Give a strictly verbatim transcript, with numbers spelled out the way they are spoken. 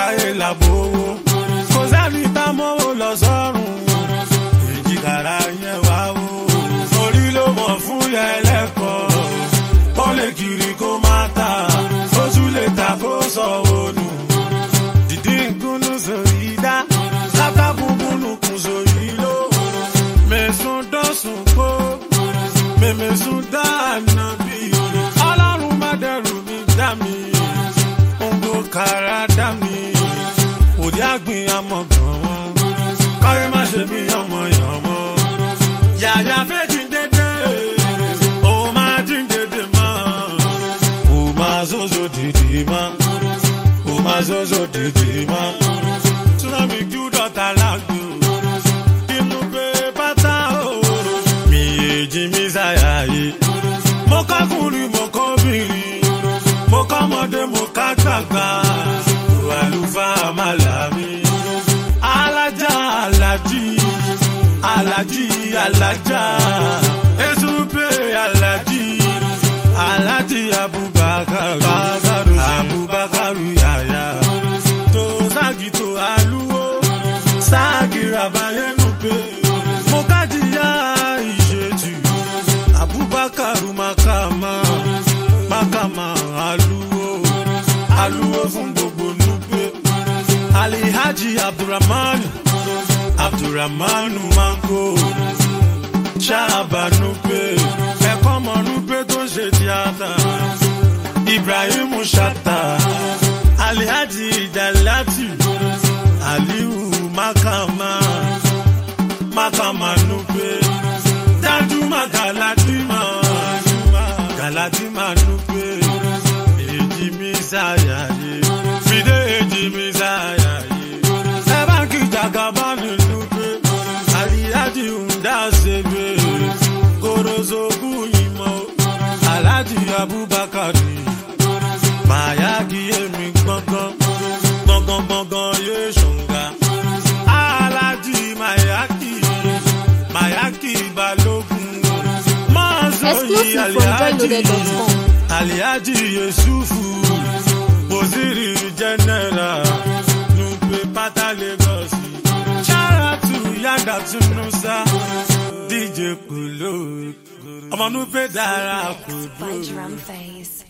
káyé làbówó kò sẹ́ni tá mọ́wó lọ sọ́run èjìkàrà yẹn wá wó orí ló mọ̀ fún yẹn lẹ́kọ̀ọ́ ó lè kiri kó má ta ó tún lè ta kó sọ̀wọ́ nù dìdí nkúnnú sórí dá látàbùbùnú kùn sórí ló mẹ̀sùn dọ́sùn kó mẹ̀mẹ̀sùn dá ànábì ọlọ́run má dẹrù mi dá mi òǹgò kàrà dá mi òdì àgbìn amọ̀gàn wọn káyé má ṣe mí yànmọ́ yànmọ́ yàyà fẹ́jì dédé ó máa dín dédé mọ́ ó máa zózó dìdì mọ́ ó máa zózó dìdì mọ́ tsunami kí ó dọ̀tà lágbo inú pé bàtà ó mi èjì mi sáyà yìí mo kọ́kùnrin mo kọ́bìnrin mo kọ́mọdé mo ká gbàgbà àlùfáà màlàmí alájà alájì alájì alájà ezupe alájì alájì abubakar abubakar yàyà tó ságì tó alúwo ságì rabayénu pé mo kájìyà ìṣètù abubakar makama makama alúwo alúwo fún gbogbo nupe alihaji abdulrahman abdulrahman mango ṣàbànúpé ẹ̀kọ́ mọ̀núpé tó ṣe tíátà ibrahim ṣàtà alihaji ìdàlátì aliu makama makama núpé dájúmọ̀ galatima galatima núpé èjì mi sáyàyé fìdé èjì mi sáyàyé ẹ bá kí jàgàbá nínú pé àríyájì ń dá sebe korozogu yìmọ̀ aláàjì abubakar màyà kí èmi gbọ̀ngàn gbọ̀ngàn gbọ̀ngàn yé ṣùngà aláàjì mayaki mayaki balógun mọ́sọ̀yì alihaji alihaji yusufu boziri general nupe pata Lagos shout to yanga tunusa D J Kolo ọmọ nupe dára kodo.